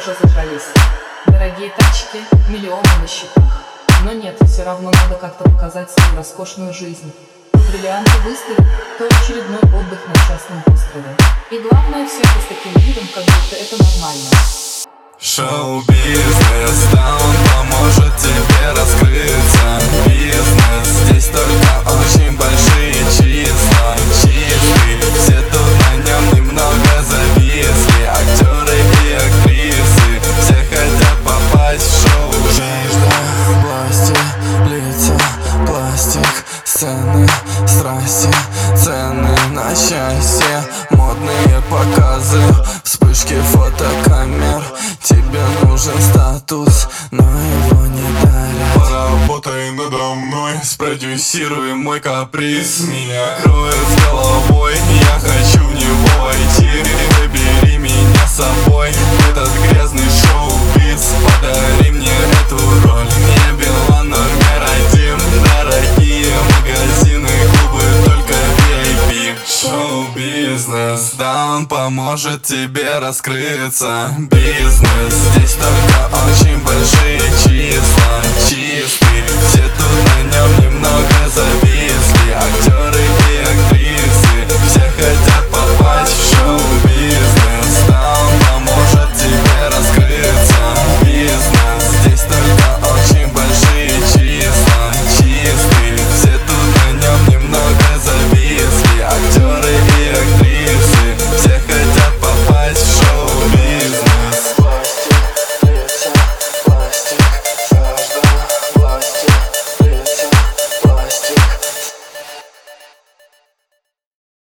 хорошо зажались. Дорогие тачки, миллионы на счетах. Но нет, все равно надо как-то показать свою роскошную жизнь. То бриллианты выставят, то очередной отдых на частном острове. И главное, все это с таким видом, как будто это нормально. Шоу-бизнес, да, он поможет тебе раскрыться. Бизнес, здесь только очень большие числа. Чистый, все тут на нем немного зависли. Актеры и актрисы, все хотят попасть в шоу. Жажда власти, лица, пластик, сцены, страсти, цены на счастье, модные показы, вспышки фотокамер. Тебе нужен статус, но его не дарят. Поработай надо мной, спродюсируй мой каприз. Меня кроет с головой, я хочу в него войти. Забери меня с собой в этот грязный шоу-биз. Подари мне эту роль, мне Билан номер один. Дорогие магазины, клубы, только VIP. Шоу-бизнес, да, он поможет тебе раскрыться. Бизнес, здесь только очень большие числа. Чистый, все тут на нем немного